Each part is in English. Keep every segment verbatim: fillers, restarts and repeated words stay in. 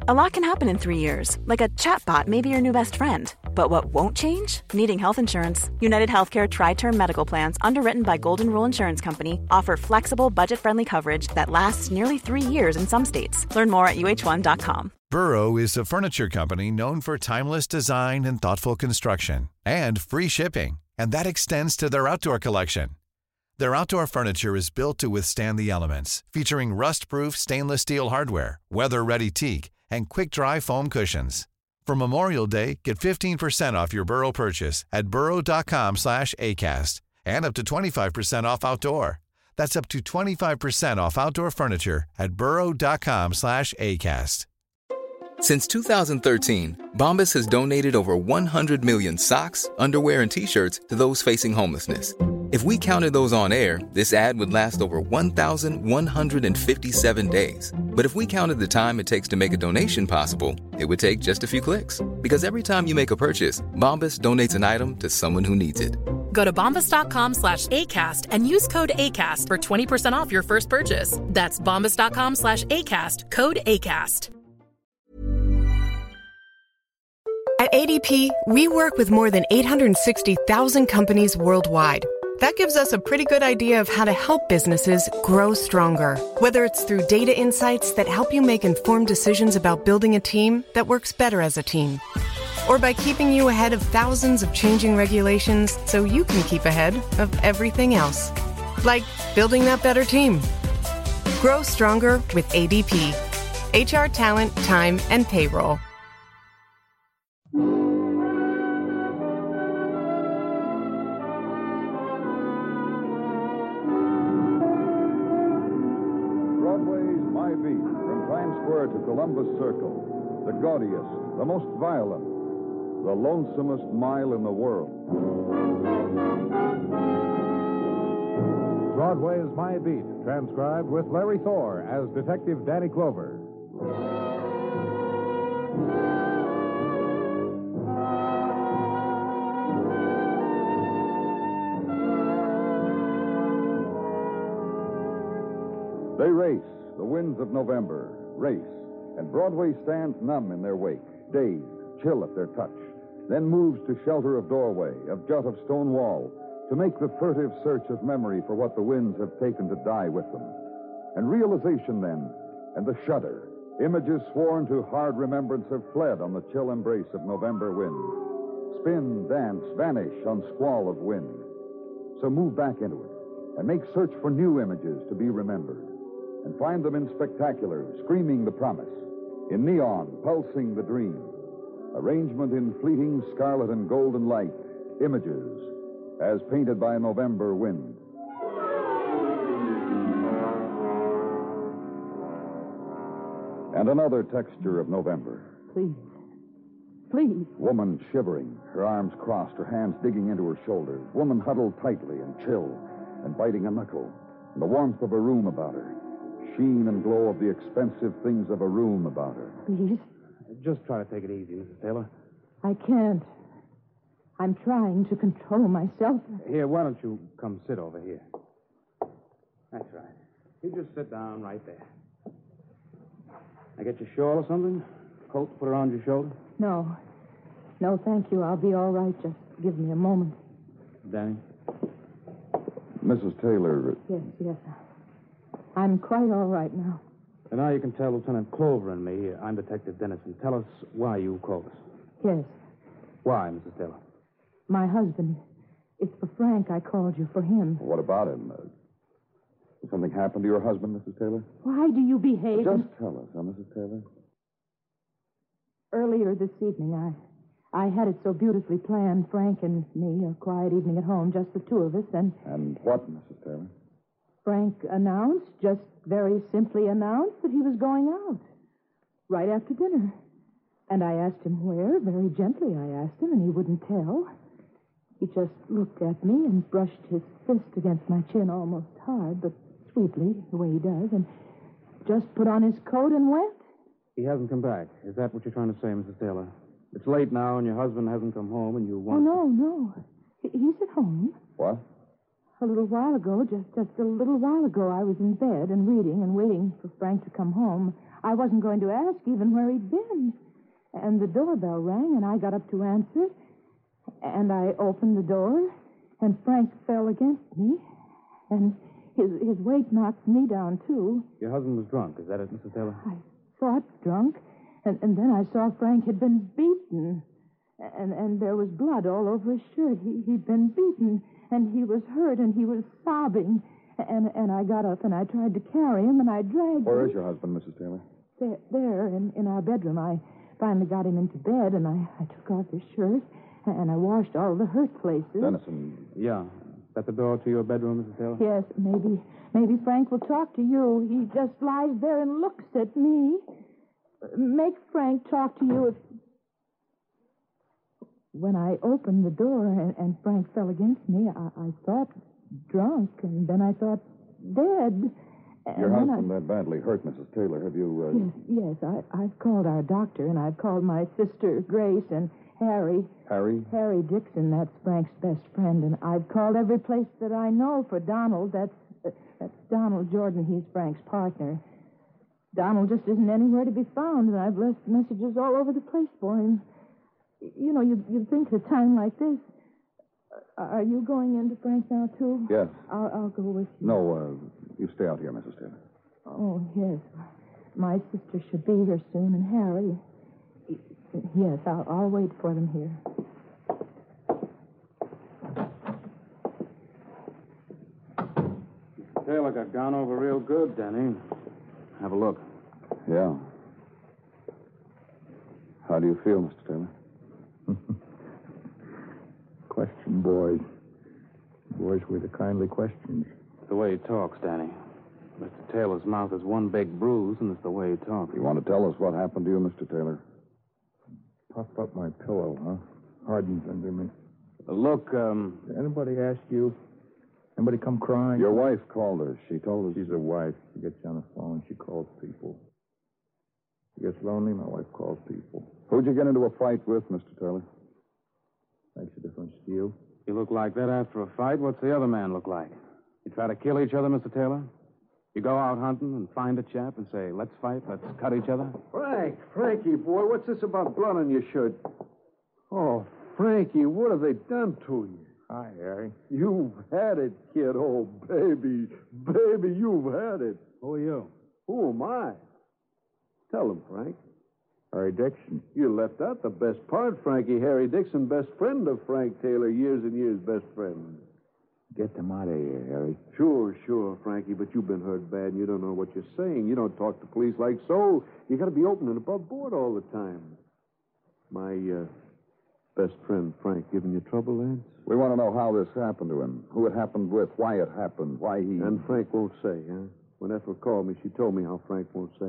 A lot can happen in three years, like a chatbot may be your new best friend. But what won't change? Needing health insurance. United Healthcare Tri-Term Medical Plans, underwritten by Golden Rule Insurance Company, offer flexible, budget-friendly coverage that lasts nearly three years in some states. Learn more at U H one dot com. Burrow is a furniture company known for timeless design and thoughtful construction, and free shipping, and that extends to their outdoor collection. Their outdoor furniture is built to withstand the elements, featuring rust-proof stainless steel hardware, weather-ready teak, and quick-dry foam cushions. For Memorial Day, get fifteen percent off your Burrow purchase at burrow.com slash ACAST and up to twenty-five percent off outdoor. That's up to twenty-five percent off outdoor furniture at burrow.com slash ACAST. Since two thousand thirteen, Bombas has donated over one hundred million socks, underwear, and T-shirts to those facing homelessness. If we counted those on air, this ad would last over one thousand one hundred fifty-seven days. But if we counted the time it takes to make a donation possible, it would take just a few clicks. Because every time you make a purchase, Bombas donates an item to someone who needs it. Go to bombas.com slash ACAST and use code ACAST for twenty percent off your first purchase. That's bombas.com slash ACAST, code ACAST. At A D P, we work with more than eight hundred sixty thousand companies worldwide. That gives us a pretty good idea of how to help businesses grow stronger. Whether it's through data insights that help you make informed decisions about building a team that works better as a team, or by keeping you ahead of thousands of changing regulations so you can keep ahead of everything else. Like building that better team. Grow stronger with A D P. H R talent, time, and payroll. To Columbus Circle, the gaudiest, the most violent, the lonesomest mile in the world. Broadway's My Beat, transcribed with Larry Thor as Detective Danny Clover. They race, the winds of November, race. And Broadway stands numb in their wake, dazed, chill at their touch, then moves to shelter of doorway, of jut of stone wall, to make the furtive search of memory for what the winds have taken to die with them. And realization then, and the shudder, images sworn to hard remembrance have fled on the chill embrace of November wind. Spin, dance, vanish on squall of wind. So move back into it, and make search for new images to be remembered, and find them in spectacular, screaming the promise, in neon, pulsing the dream, arrangement in fleeting scarlet and golden light, images as painted by a November wind. And another texture of November. Please, please. Woman shivering, her arms crossed, her hands digging into her shoulders. Woman huddled tightly and chill and biting a knuckle, and the warmth of a room about her. Sheen and glow of the expensive things of a room about her. Please. Just try to take it easy, Missus Taylor. I can't. I'm trying to control myself. Here, why don't you come sit over here? That's right. You just sit down right there. I get your shawl or something? Coat to put around your shoulder? No. No, thank you. I'll be all right. Just give me a moment. Danny? Missus Taylor... Yes, yes. I'm quite all right now. And now you can tell Lieutenant Clover and me. I'm Detective Dennison. Tell us why you called us. Yes. Why, Missus Taylor? My husband. It's for Frank. I called you for him. What about him? Uh, did something happen to your husband, Missus Taylor? Why do you behave... Just tell us, huh, Missus Taylor? Earlier this evening, I... I had it so beautifully planned, Frank and me, a quiet evening at home, just the two of us, and... And what, Missus Taylor? Frank announced, just very simply announced, that he was going out. Right after dinner. And I asked him where, very gently I asked him, and he wouldn't tell. He just looked at me and brushed his fist against my chin almost hard, but sweetly, the way he does, and just put on his coat and went. He hasn't come back. Is that what you're trying to say, Missus Taylor? It's late now, and your husband hasn't come home, and you want... Oh, no, no. He- he's at home. What? a little while ago, just, just a little while ago, I was in bed and reading and waiting for Frank to come home. I wasn't going to ask even where he'd been. And the doorbell rang, and I got up to answer. And I opened the door, and Frank fell against me. And his his weight knocked me down, too. Your husband was drunk. Is that it, Missus Taylor? I thought drunk. And, and then I saw Frank had been beaten. And, and there was blood all over his shirt. He, he'd been beaten, and he was hurt, and he was sobbing. And, and I got up, and I tried to carry him, and I dragged Where him. is your husband, Missus Taylor? There, there in, in our bedroom. I finally got him into bed, and I, I took off his shirt, and I washed all the hurt places. Dennison. Yeah. Is that the door to your bedroom, Missus Taylor? Yes, maybe maybe Frank will talk to you. He just lies there and looks at me. Make Frank talk to you if... When I opened the door and, and Frank fell against me, I, I thought drunk, and then I thought dead. And Your then husband I... that badly hurt, Missus Taylor. Have you... Uh... Yes, yes. I, I've called our doctor, and I've called my sister, Grace, and Harry. Harry? Harry Dixon, that's Frank's best friend. And I've called every place that I know for Donald. That's uh, that's Donald Jordan. He's Frank's partner. Donald just isn't anywhere to be found, and I've left messages all over the place for him. You know, you'd, you'd think at a time like this. Uh, are you going into Frank now, too? Yes. I'll, I'll go with you. No, uh, you stay out here, Missus Taylor. Oh, yes. My sister should be here soon, and Harry. Yes, I'll, I'll wait for them here. Taylor got gone over real good, Danny. Have a look. Yeah. How do you feel, Mister Taylor? Question, boys. Boys with the kindly questions. It's the way he talks, Danny. Mister Taylor's mouth is one big bruise, and it's the way he talks. You want to tell us what happened to you, Mister Taylor? Puff up my pillow, huh? Hardens under me. Uh, look, um... Did anybody ask you? Anybody come crying? Your wife called us. She told us... She's a wife. She gets on the phone. She calls people. She gets lonely, my wife calls people. Who'd you get into a fight with, Mister Taylor? Makes a difference to you. You look like that after a fight. What's the other man look like? You try to kill each other, Mister Taylor? You go out hunting and find a chap and say, let's fight, let's cut each other? Frank, Frankie, boy, what's this about blood on your shirt? Oh, Frankie, what have they done to you? Hi, Harry. You've had it, kid. Oh, baby, baby, you've had it. Who are you? Who am I? Tell him, Frank. Harry Dixon. You left out the best part, Frankie. Harry Dixon, best friend of Frank Taylor, years and years best friend. Get them out of here, Harry. Sure, sure, Frankie, but you've been hurt bad and you don't know what you're saying. You don't talk to police like so. You got to be open and above board all the time. My uh, best friend, Frank, giving you trouble, Lance? We want to know how this happened to him, who it happened with, why it happened, why he... And Frank won't say, huh? When Ethel called me, she told me how Frank won't say.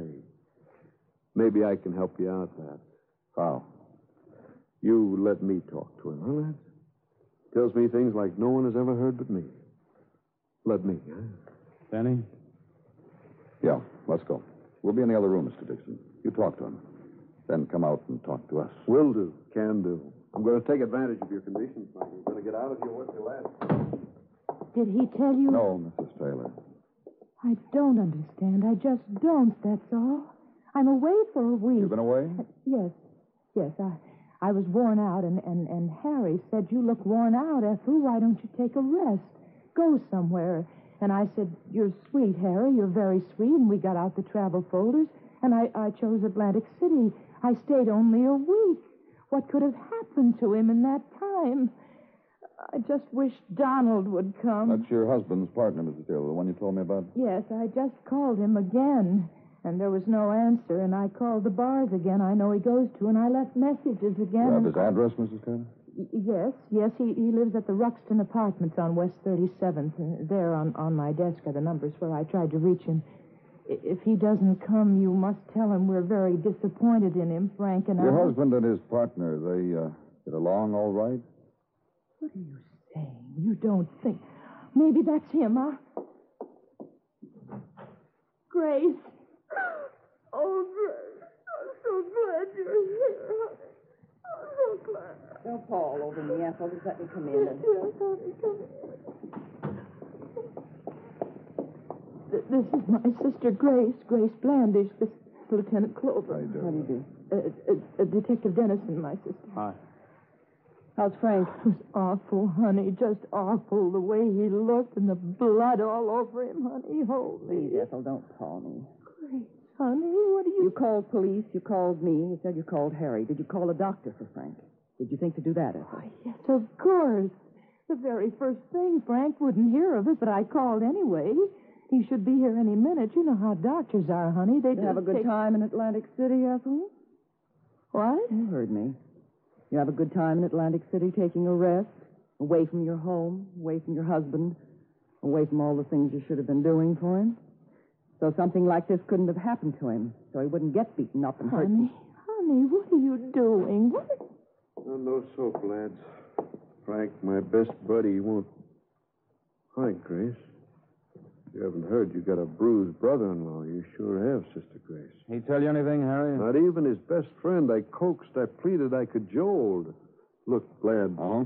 Maybe I can help you out, that. How? You let me talk to him, huh, Lance? Tells me things like no one has ever heard but me. Let me, huh? Danny? Yeah, let's go. We'll be in the other room, Mister Dixon. You talk to him. Then come out and talk to us. Will do. Can do. I'm going to take advantage of your conditions, Frank. I'm going to get out of here what you last. Did he tell you? No, Missus Taylor. I don't understand. I just don't, that's all. I'm away for a week. You've been away? Uh, yes. Yes, I I was worn out, and, and, and Harry said, you look worn out, Ethel. Why don't you take a rest? Go somewhere. And I said, you're sweet, Harry. You're very sweet. And we got out the travel folders, and I, I chose Atlantic City. I stayed only a week. What could have happened to him in that time? I just wish Donald would come. That's your husband's partner, Missus Taylor, the one you told me about? Yes, I just called him again, and there was no answer, and I called the bars again I know he goes to, and I left messages again. You have and... his address, Missus Taylor? Y- yes, yes, he, he lives at the Ruxton Apartments on West thirty-seventh. Uh, there on, on my desk are the numbers where I tried to reach him. I- if he doesn't come, you must tell him we're very disappointed in him, Frank and I. Your husband and his partner, they uh, get along all right? What are you saying? You don't think... Maybe that's him, huh? Grace. Oh, Grace. I'm so glad you're here. I'm so glad. Don't fall over me, Ethel. Just let me come in. And... Yes, honey, come in. this is my sister Grace, Grace Blandish. This is Lieutenant Clover. How you doing? How do you do? Uh, uh, uh, Detective Dennison, my sister. Hi. How's Frank? It was awful, honey. Just awful. The way he looked and the blood all over him, honey. Holy. Please, Ethel, don't call me. Grace, honey, what do you... You called police. You called me. You said you called Harry. Did you call a doctor for Frank? Did you think to do that, Ethel? Oh, yes, of course. The very first thing. Frank wouldn't hear of it, but I called anyway. He should be here any minute. You know how doctors are, honey. They You just have a good take... time in Atlantic City, Ethel? What? You heard me. You have a good time in Atlantic City taking a rest, away from your home, away from your husband, away from all the things you should have been doing for him. So something like this couldn't have happened to him, so he wouldn't get beaten up and hurt. Honey, honey, what are you doing? What? Oh, no soap, lads. Frank, my best buddy, he won't... Hi, Grace. You haven't heard you got a bruised brother-in-law. You sure have, Sister Grace. He tell you anything, Harry? Not even his best friend. I coaxed, I pleaded, I cajoled. Look, lad. Uh-huh.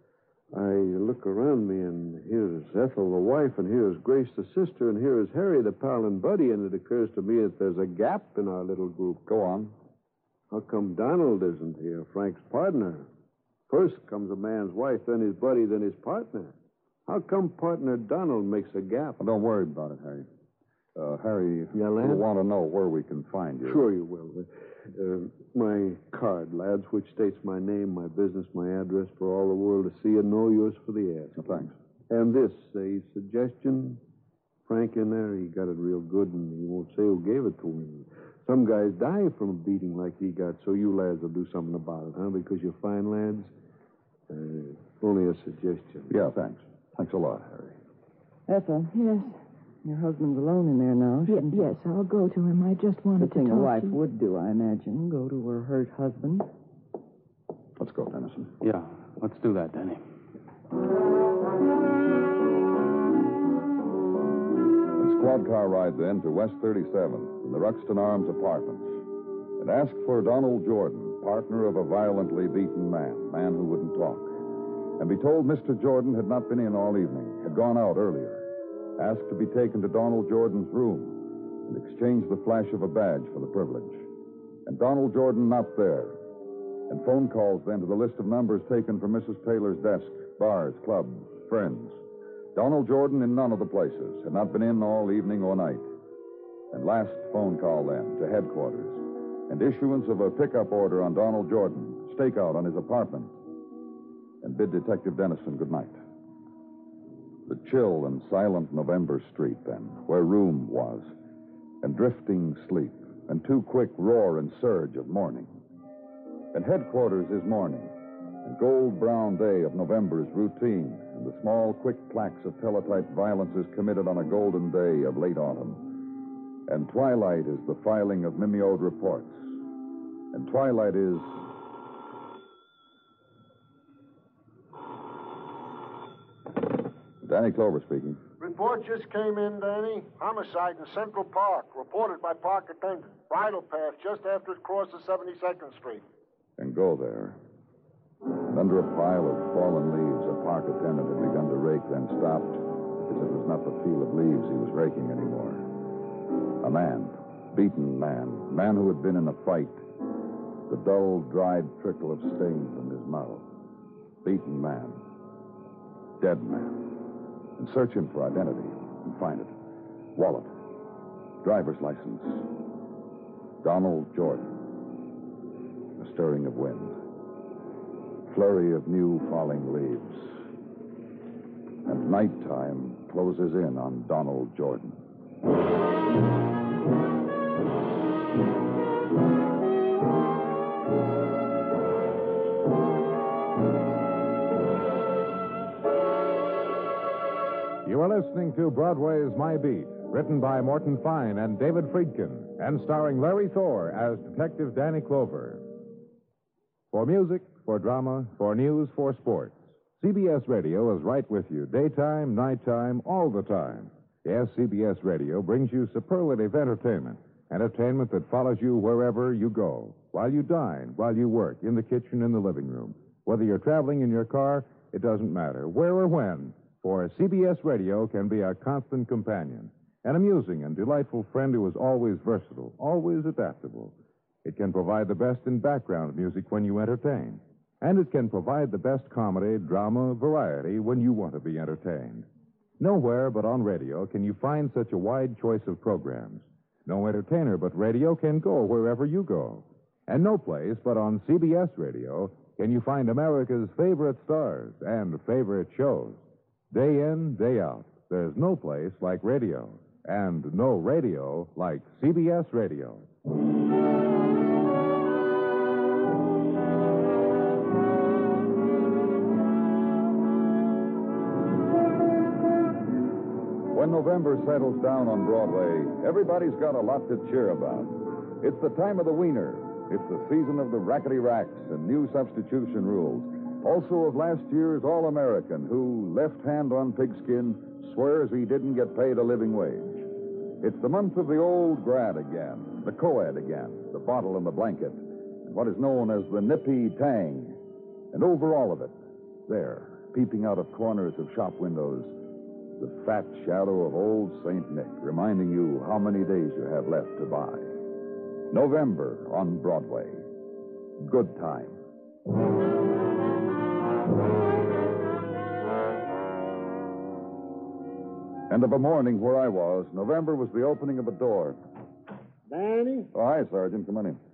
I look around me, and here's Ethel, the wife, and here's Grace, the sister, and here's Harry, the pal and buddy, and it occurs to me that there's a gap in our little group. Go on. How come Donald isn't here, Frank's partner? First comes a man's wife, then his buddy, then his partner. How come partner Donald makes a gap? Well, don't worry about it, Harry. Uh, Harry, Yeah, lad? we'll want to know where we can find you. Sure you will. Uh, my card, lads, which states my name, my business, my address for all the world to see and know, yours for the ask. Oh, thanks. And this, a suggestion. Frank in there, he got it real good, and he won't say who gave it to him. Some guys die from a beating like he got, so you lads will do something about it, huh? Because you're fine lads. Uh, only a suggestion. Yeah, thanks. Thanks a lot, Harry. Ethel, Yes. your husband's alone in there now, Y- shouldn't he? yes, I'll go to him. I just wanted The to thing talk a wife to you. would do, I imagine. Go to her hurt husband. Let's go, Dennison. Yeah, let's do that, Danny. The squad car ride then to West thirty-seventh in the Ruxton Arms apartments and asked for Donald Jordan, partner of a violently beaten man, man who wouldn't talk, and be told Mister Jordan had not been in all evening, had gone out earlier. Asked to be taken to Donald Jordan's room and exchange the flash of a badge for the privilege. And Donald Jordan not there. And phone calls then to the list of numbers taken from Missus Taylor's desk, bars, clubs, friends. Donald Jordan in none of the places, had not been in all evening or night. And last phone call then to headquarters, and issuance of a pickup order on Donald Jordan, stakeout on his apartment, and bid Detective Dennison good night. The chill and silent November street, then, where room was, and drifting sleep, and too quick roar and surge of morning. And headquarters is morning, and gold-brown day of November is routine, and the small, quick clacks of teletype violences committed on a golden day of late autumn. And twilight is the filing of mimeoed reports. And twilight is... Danny Clover speaking. Report just came in, Danny. Homicide in Central Park, reported by park attendant. Bridle path just after it crosses seventy-second Street. And go there. And under a pile of fallen leaves, a park attendant had begun to rake, then stopped, because it was not the field of leaves he was raking anymore. A man, beaten man, man who had been in a fight. The dull, dried trickle of stain from his mouth. Beaten man. Dead man. And search him for identity and find it. Wallet. Driver's license. Donald Jordan. A stirring of wind. Flurry of new falling leaves. And nighttime closes in on Donald Jordan. You are listening to Broadway's My Beat, written by Morton Fine and David Friedkin, and starring Larry Thor as Detective Danny Clover. For music, for drama, for news, for sports, C B S Radio is right with you, daytime, nighttime, all the time. Yes, C B S Radio brings you superlative entertainment, entertainment that follows you wherever you go, while you dine, while you work, in the kitchen, in the living room. Whether you're traveling in your car, it doesn't matter, where or when. For C B S Radio can be a constant companion. An amusing and delightful friend who is always versatile, always adaptable. It can provide the best in background music when you entertain. And it can provide the best comedy, drama, variety when you want to be entertained. Nowhere but on radio can you find such a wide choice of programs. No entertainer but radio can go wherever you go. And no place but on C B S Radio can you find America's favorite stars and favorite shows. Day in, day out, there's no place like radio. And no radio like C B S Radio. When November settles down on Broadway, everybody's got a lot to cheer about. It's the time of the wiener. It's the season of the rackety racks and new substitution rules. Also of last year's All-American who, left hand on pigskin, swears he didn't get paid a living wage. It's the month of the old grad again, the co-ed again, the bottle and the blanket, and what is known as the nippy tang. And over all of it, there, peeping out of corners of shop windows, the fat shadow of old Saint Nick, reminding you how many days you have left to buy. November on Broadway. Good time. And of a morning where I was, November was the opening of a door. Danny? Oh, hi, Sergeant. Come on in.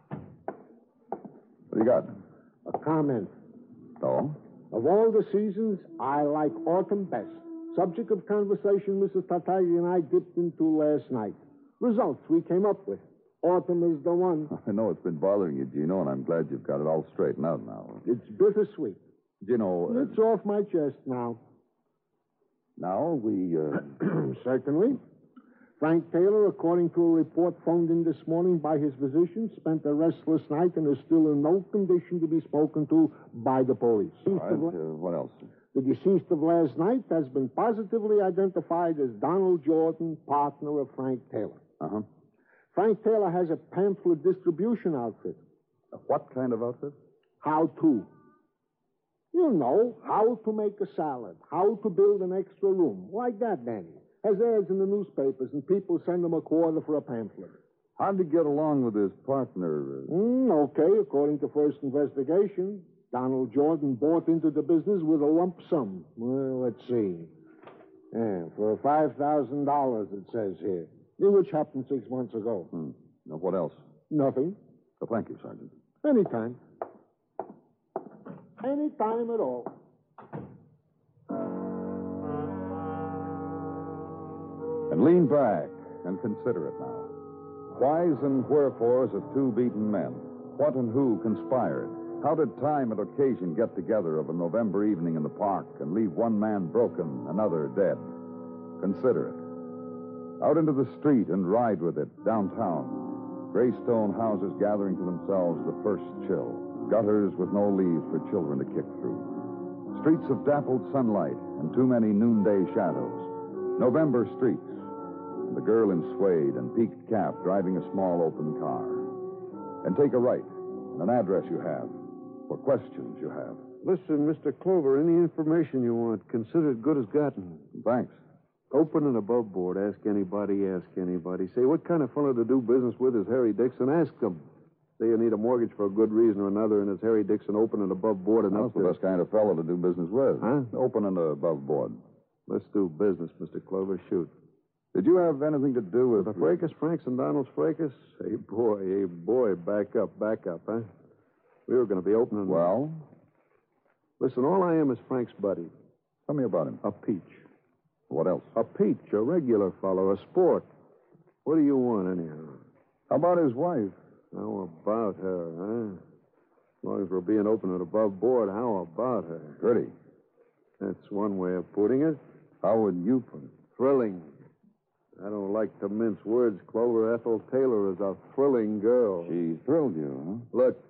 What do you got? A comment. Oh? Of all the seasons, I like autumn best. Subject of conversation Missus Tartaglia and I dipped into last night. Results we came up with. Autumn is the one. I know it's been bothering you, Gino, and I'm glad you've got it all straightened out now. It's bittersweet. Gino... Uh, it's off my chest now. Now we, uh... Certainly. Frank Taylor, according to a report phoned in this morning by his physician, spent a restless night and is still in no condition to be spoken to by the police. All right, uh, what else? The deceased of last night has been positively identified as Donald Jordan, partner of Frank Taylor. Uh-huh. Frank Taylor has a pamphlet distribution outfit. A what kind of outfit? How to. You know, how to make a salad, how to build an extra room. Like that, Danny. Has ads in the newspapers, and people send him a quarter for a pamphlet. How'd he get along with his partner? Mm, okay, according to first investigation, Donald Jordan bought into the business with a lump sum. Well, let's see. Yeah, for five thousand dollars, it says here. Which happened six months ago. Hmm. Now, what else? Nothing. Well, thank you, Sergeant. Anytime. Anytime at all. And lean back and consider it now. Whys and wherefores of two beaten men. What and who conspired? How did time and occasion get together of a November evening in the park and leave one man broken, another dead? Consider it. Out into the street and ride with it, downtown. Gray stone houses gathering to themselves the first chill. Gutters with no leaves for children to kick through. Streets of dappled sunlight and too many noonday shadows. November streets. The girl in suede and peaked cap driving a small open car. And take a right, and an address you have, for questions you have. Listen, Mister Clover, any information you want, consider it good as gotten. Thanks. Open and above board. Ask anybody, ask anybody. Say, what kind of fellow to do business with is Harry Dixon? Ask them. Say you need a mortgage for a good reason or another, and it's Harry Dixon open and above board enough. That's the best kind of fellow to do business with. Huh? Open and above board. Let's do business, Mister Clover. Shoot. Did you have anything to do with... The Fracas, Franks and Donald's Fracas? Hey, boy, hey, boy, back up, back up, huh? We were going to be opening... Well? Listen, all I am is Frank's buddy. Tell me about him. A peach. What else? A peach, a regular fellow, a sport. What do you want, anyhow? How about his wife? How about her, huh? As long as we're being open and above board, how about her? Pretty. That's one way of putting it. How would you put it? Thrilling. I don't like to mince words, Clover. Ethel Taylor is a thrilling girl. She thrilled you, huh? Look.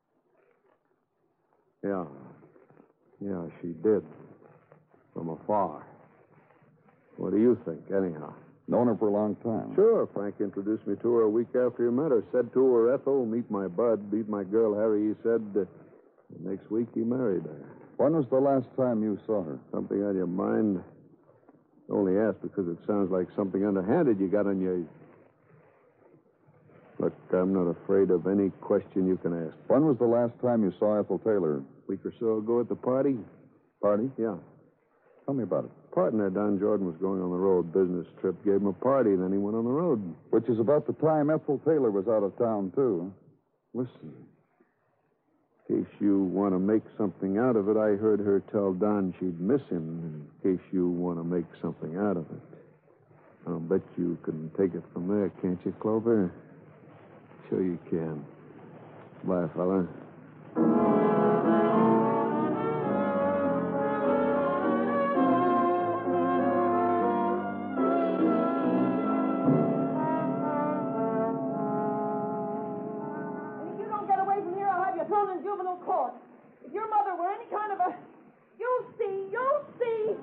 Yeah. Yeah, she did. From afar. What do you think, anyhow? Known her for a long time. Sure. Frank introduced me to her a week after you met her. Said to her, Ethel, meet my bud, meet my girl, Harry. He said, uh, next week he married her. When was the last time you saw her? Something on your mind? Only asked because it sounds like something underhanded you got on your... Look, I'm not afraid of any question you can ask. When was the last time you saw Ethel Taylor? A week or so ago at the party. Party? Yeah. Tell me about it. Partner, Don Jordan, was going on the road, business trip, gave him a party, then he went on the road. Which is about the time Ethel Taylor was out of town, too. Listen, in case you want to make something out of it, I heard her tell Don she'd miss him. In case you want to make something out of it. I'll bet you can take it from there, can't you, Clover? Sure you can. Bye, fella. If your mother were any kind of a... You'll see, you'll see.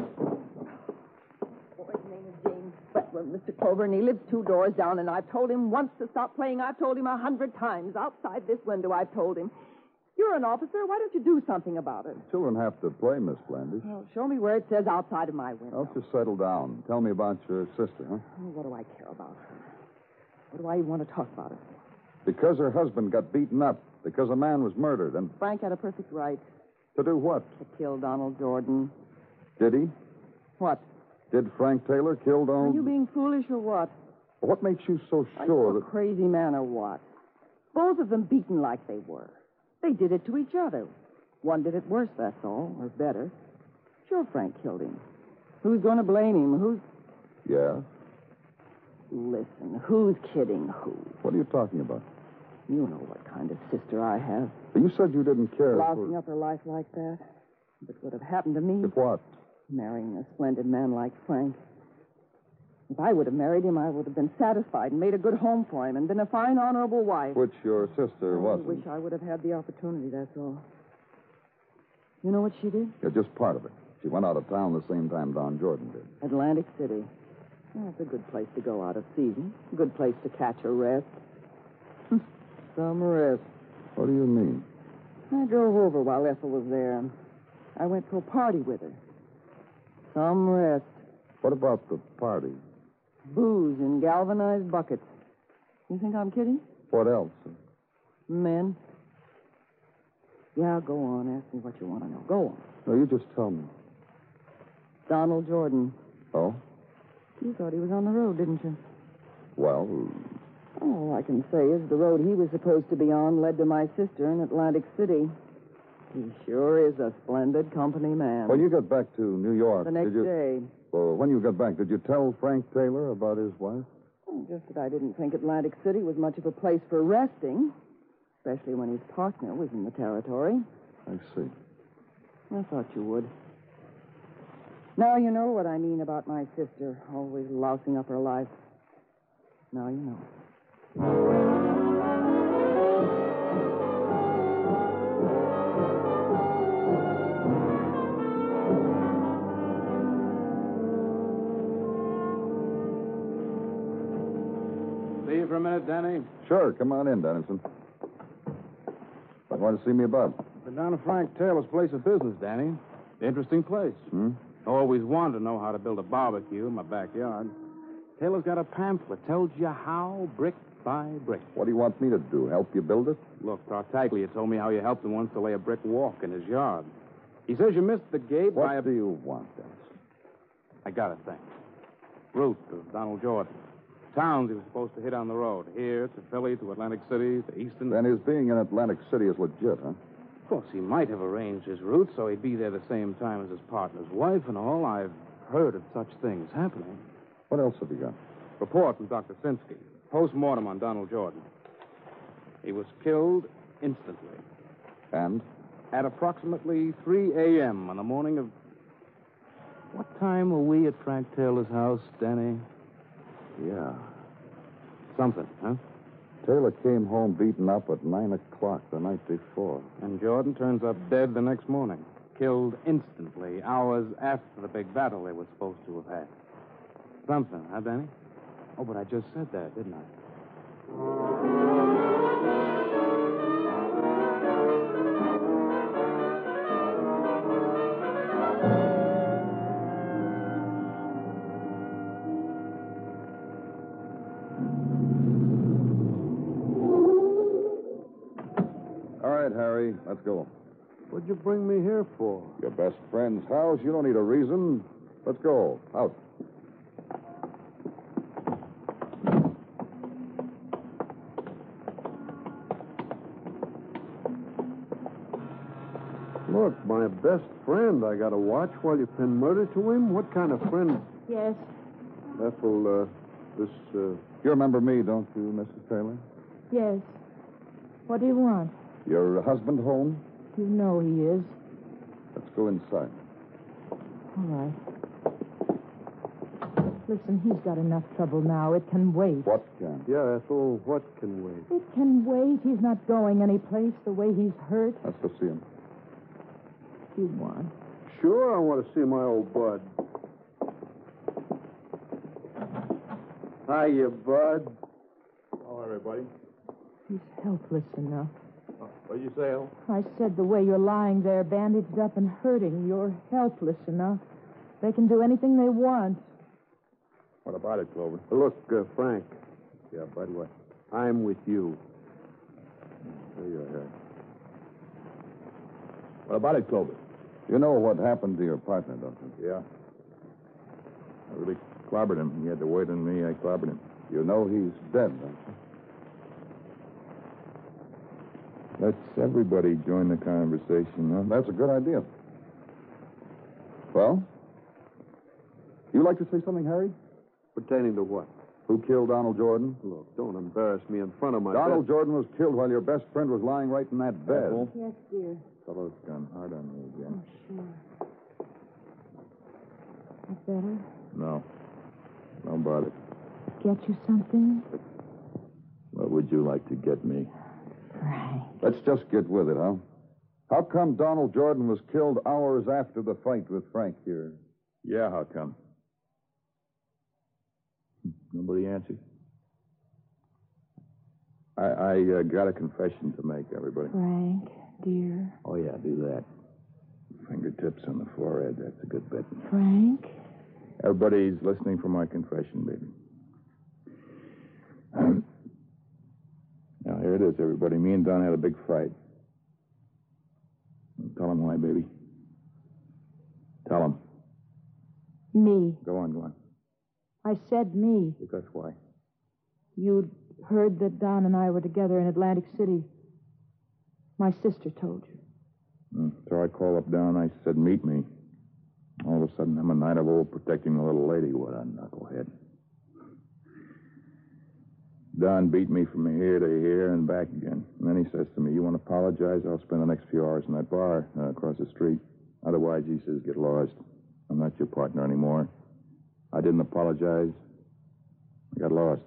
Boy's name is James Wetland, Mister Clover, and he lives two doors down, and I've told him once to stop playing. I've told him a hundred times. Outside this window, I've told him. You're an officer. Why don't you do something about it? Children have to play, Miss Blandish. Well, show me where it says outside of my window. Well, just settle down. Tell me about your sister, huh? Oh, what do I care about her? What do I even want to talk about her for? Because her husband got beaten up. Because a man was murdered, and... Frank had a perfect right. To do what? To kill Donald Jordan. Did he? What? Did Frank Taylor kill Donald? Are you being foolish or what? What makes you so Are sure you a that... crazy man or what? Both of them beaten like they were. They did it to each other. One did it worse, that's all, or better. Sure, Frank killed him. Who's going to blame him? Who's... Yeah? Listen, who's kidding who? What are you talking about? You know what kind of sister I have. You said you didn't care Lousing for... up her life like that. If it would have happened to me... If what? Marrying a splendid man like Frank. If I would have married him, I would have been satisfied and made a good home for him and been a fine, honorable wife. Which your sister I wasn't. wish I would have had the opportunity, that's all. You know what she did? Yeah, just part of it. She went out of town the same time Don Jordan did. Atlantic City. Well, it's a good place to go out of season. A good place to catch a rest. Some rest. What do you mean? I drove over while Ethel was there. I went to a party with her. Some rest. What about the party? Booze in galvanized buckets. You think I'm kidding? What else? Men. Yeah, go on. Ask me what you want to know. Go on. No, you just tell me. Donald Jordan. Oh? You thought he was on the road, didn't you? Well... All I can say is the road he was supposed to be on led to my sister in Atlantic City. He sure is a splendid company man. When you got back to New York... The next did you... day. Well, when you got back, did you tell Frank Taylor about his wife? Well, just that I didn't think Atlantic City was much of a place for resting, especially when his partner was in the territory. I see. I thought you would. Now you know what I mean about my sister, always lousing up her life. Now you know. See you for a minute, Danny? Sure, come on in, Dennison. What want to see me about? Been down to Frank Taylor's place of business, Danny. Interesting place. Hmm? Always wanted to know how to build a barbecue in my backyard. Taylor's got a pamphlet. Tells you how, brick by brick. What do you want me to do? Help you build it? Look, Tartaglia told me how you helped him once to lay a brick walk in his yard. He says you missed the gate what by a... What do you want, Dennis? I got it, thanks. Route of Donald Jordan. Towns he was supposed to hit on the road. Here to Philly, to Atlantic City, to Easton. Then his being in Atlantic City is legit, huh? Of course, he might have arranged his route so he'd be there the same time as his partner's wife and all. I've heard of such things happening. What else have you got? Report from Doctor Sinsky. Post-mortem on Donald Jordan. He was killed instantly. And? At approximately three a.m. on the morning of... What time were we at Frank Taylor's house, Danny? Yeah. Something, huh? Taylor came home beaten up at nine o'clock the night before. And Jordan turns up dead the next morning. Killed instantly, hours after the big battle they were supposed to have had. Something, huh, Danny? Oh, but I just said that, didn't I? All right, Harry, let's go. What'd you bring me here for? Your best friend's house. You don't need a reason. Let's go. Out. Look, my best friend. I got to watch while you pin murder to him? What kind of friend? Yes. Ethel, uh, this, uh... You remember me, don't you, Missus Taylor? Yes. What do you want? Your husband home? You know he is. Let's go inside. All right. Listen, he's got enough trouble now. It can wait. What can? Yeah, Ethel, what can wait? It can wait. He's not going anyplace the way he's hurt. Let's go see him. You want? Sure, I want to see my old bud. Hiya, bud. Hello, everybody. He's helpless enough. Oh, what'd you say, Al? I said the way you're lying there, bandaged up and hurting, you're helpless enough. They can do anything they want. What about it, Clover? Look, uh, Frank, Yeah, Bud, what? I'm with you. There you are. What about it, Clover? You know what happened to your partner, don't you? Yeah. I really clobbered him. He had to wait on me. I clobbered him. You know he's dead, don't you? Let's everybody join the conversation, huh? That's a good idea. Well? You like to say something, Harry? Pertaining to what? Who killed Donald Jordan? Look, don't embarrass me in front of my Donald best... Jordan was killed while your best friend was lying right in that bed. Ethel? Yes, dear. Fellow's gone hard on me again. Oh, sure. That better? No. No bother. Get you something? What would you like to get me? Frank. Let's just get with it, huh? How come Donald Jordan was killed hours after the fight with Frank here? Yeah, how come? Nobody answered. I, I uh, got a confession to make, everybody. Frank, dear. Oh, yeah, do that. Fingertips on the forehead. That's a good bit. Frank? Everybody's listening for my confession, baby. Um, now, here it is, everybody. Me and Don had a big fight. Tell him why, baby. Tell him. Me. Go on, go on. I said me. Because why? You'd heard that Don and I were together in Atlantic City. My sister told you. Mm, so I called up Don. I said, meet me. All of a sudden, I'm a knight of old protecting the little lady. What a knucklehead. Don beat me from here to here and back again. And then he says to me, you want to apologize? I'll spend the next few hours in that bar uh, across the street. Otherwise, he says, get lost. I'm not your partner anymore. I didn't apologize. I got lost.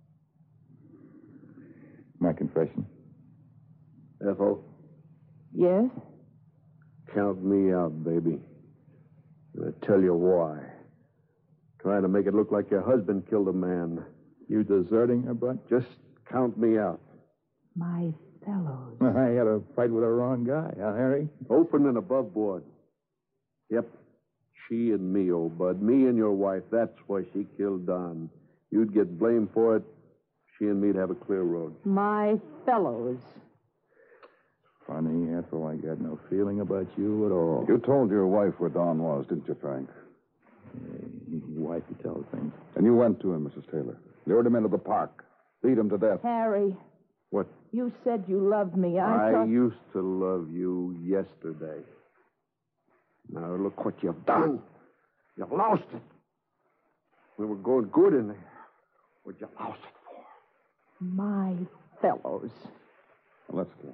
My confession. Ethel, Yes? count me out, baby. I'll tell you why. Trying to make it look like your husband killed a man. You deserting her, Bud? Just count me out. My fellows. I had a fight with the wrong guy, huh, Harry? Open and above board. Yep. She and me, old bud. Me and your wife. That's why she killed Don. You'd get blamed for it. She and me'd have a clear road. My fellows. Funny, Ethel, I got no feeling about you at all. You told your wife where Don was, didn't you, Frank? Your wife, you tell things. And you went to him, Missus Taylor. Lured him into the park. Beat him to death. Harry. What? You said you loved me. I, I thought... used to love you yesterday. Now look what you've done. You've lost it. We were going good in there. What'd you lost it for? My fellows. Let's go.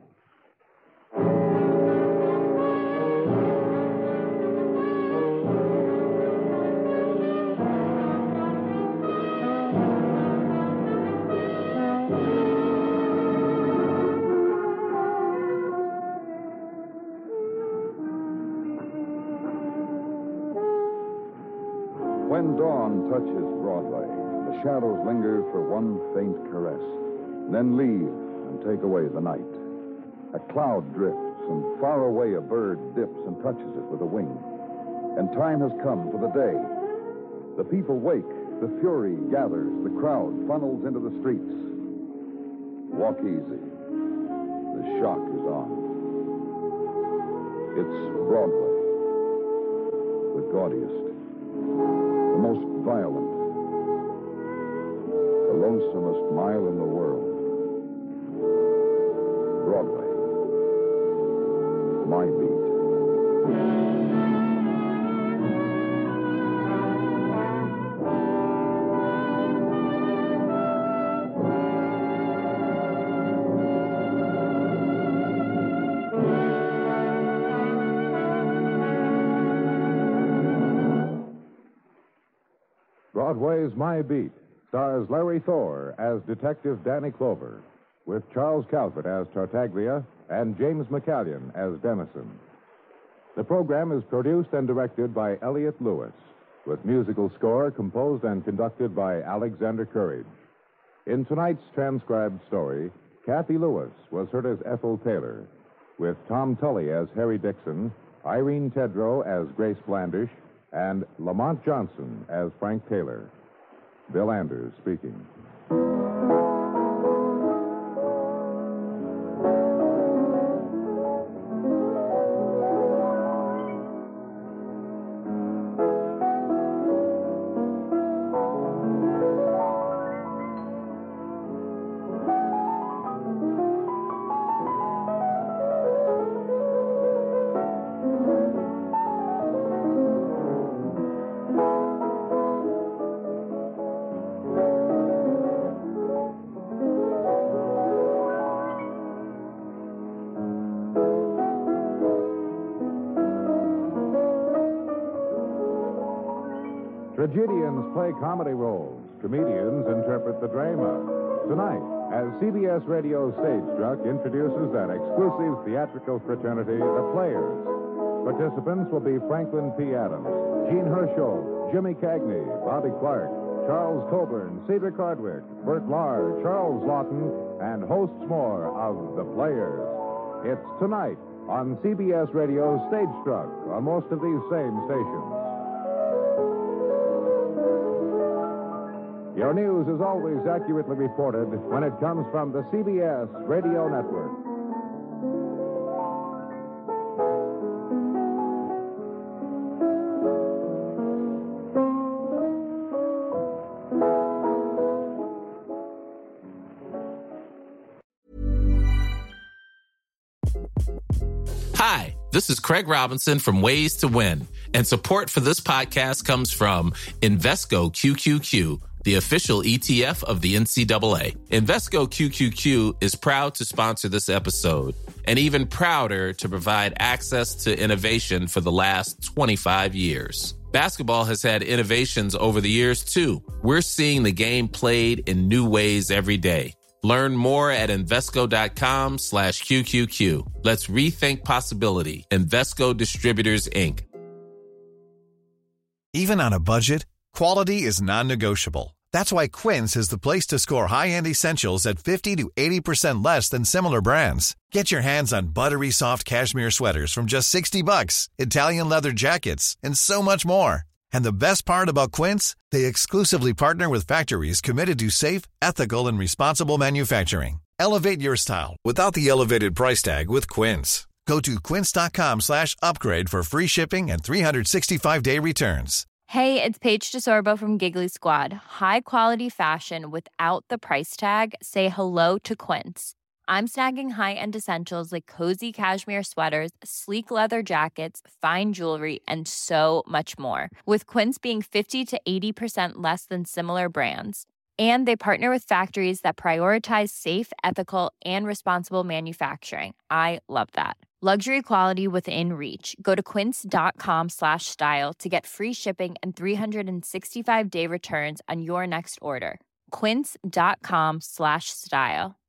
When dawn touches Broadway, the shadows linger for one faint caress, then leave and take away the night. A cloud drifts, and far away a bird dips and touches it with a wing. And time has come for the day. The people wake, the fury gathers, the crowd funnels into the streets. Walk easy. The the shock is on. It's Broadway. The gaudiest, the most violent, the lonesomest mile in the world. Broadway. My beat. Broadway's My Beat stars Larry Thor as Detective Danny Clover, with Charles Calvert as Tartaglia and James McCallion as Dennison. The program is produced and directed by Elliott Lewis, with musical score composed and conducted by Alexander Courage. In tonight's transcribed story, Kathy Lewis was heard as Ethel Taylor, with Tom Tully as Harry Dixon, Irene Tedrow as Grace Blandish, and Lamont Johnson as Frank Taylor. Bill Anders speaking. Tragedians play comedy roles. Comedians interpret the drama. Tonight, as C B S Radio Stage Struck introduces that exclusive theatrical fraternity, the Players. Participants will be Franklin P. Adams, Gene Herschel, Jimmy Cagney, Bobby Clark, Charles Coburn, Cedric Hardwick, Bert Lahr, Charles Lawton, and hosts more of the Players. It's tonight on C B S Radio Stage Struck on most of these same stations. Your news is always accurately reported when it comes from the C B S Radio Network. Hi, this is Craig Robinson from Ways to Win, and support for this podcast comes from Invesco Q Q Q, the official E T F of the N C double A. Invesco Q Q Q is proud to sponsor this episode, and even prouder to provide access to innovation for the last twenty-five years. Basketball has had innovations over the years, too. We're seeing the game played in new ways every day. Learn more at Invesco.com slash QQQ. Let's rethink possibility. Invesco Distributors, Incorporated. Even on a budget, quality is non-negotiable. That's why Quince is the place to score high-end essentials at fifty to eighty percent less than similar brands. Get your hands on buttery soft cashmere sweaters from just sixty bucks, Italian leather jackets, and so much more. And the best part about Quince, they exclusively partner with factories committed to safe, ethical, and responsible manufacturing. Elevate your style without the elevated price tag with Quince. Go to quince.com slash upgrade for free shipping and three sixty-five day returns. Hey, it's Paige DeSorbo from Giggly Squad. High quality fashion without the price tag. Say hello to Quince. I'm snagging high-end essentials like cozy cashmere sweaters, sleek leather jackets, fine jewelry, and so much more. With Quince being fifty to eighty percent less than similar brands. And they partner with factories that prioritize safe, ethical, and responsible manufacturing. I love that. Luxury quality within reach. Go to quince.com slash style to get free shipping and three sixty-five day returns on your next order. Quince.com slash style.